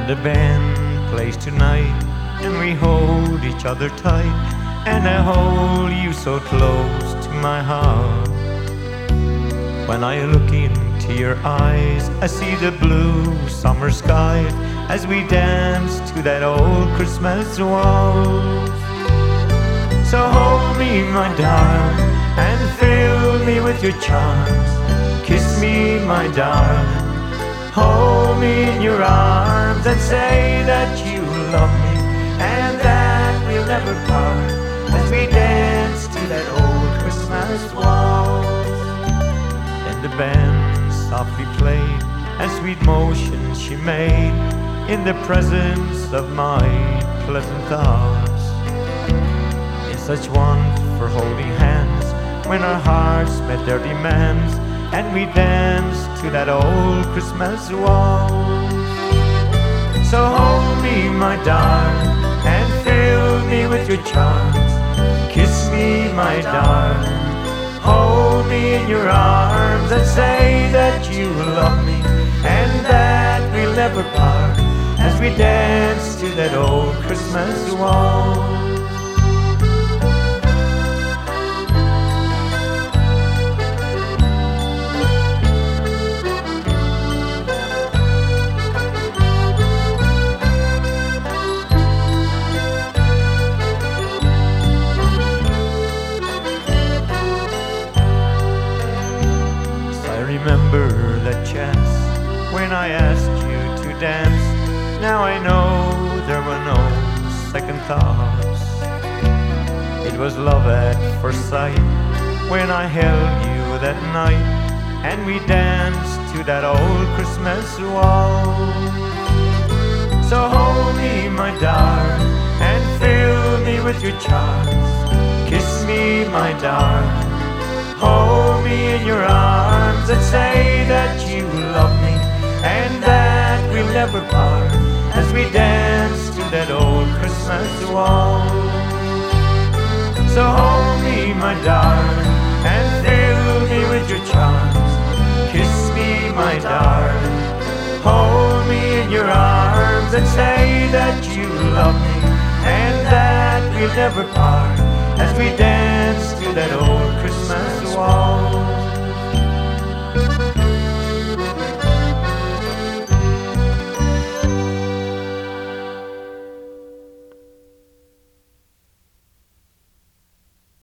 And the band plays tonight, and we hold each other tight, and I hold you so close to my heart. When I look into your eyes, I see the blue summer sky as we dance to that old Christmas waltz. So hold me, my darling, and fill me with your charms. Kiss me, my darling, hold me in your arms, and say that you love me and that we'll never part as we dance to that old Christmas waltz. Then the band softly played, and sweet motions she made in the presence of my pleasant thoughts. In such warmth for holding hands, when our hearts met their demands, and we danced to that old Christmas waltz. So hold me, my darling, and fill me with your charms. Kiss me, my darling, hold me in your arms, and say that you love me and that we'll never part as we dance to that old Christmas waltz. Remember that chance when I asked you to dance. Now I know there were no second thoughts. It was love at first sight when I held you that night, and we danced to that old Christmas waltz. So hold me, my darling, and fill me with your charms. Kiss me, my darling, hold me in your arms, and say that you love me and that we'll never part as we dance to that old Christmas waltz. So hold me, my darling, and fill me with your charms. Kiss me, my darling, hold me in your arms, and say that you love me and that we'll never part as we dance